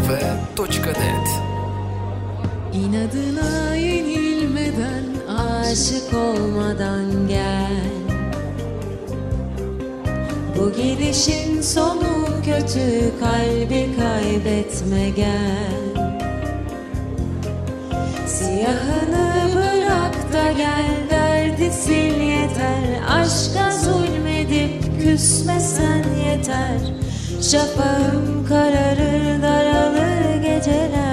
www.radiocafe.net. İnadına yenilmeden, aşık olmadan gel. Bu gidişin sonu kötü, kalbi kaybetme gel. Siyahını bırak da gel, derdi sil yeter. Aşka zulmedip küsmesen yeter. Şafağım kararır, daralır geceler.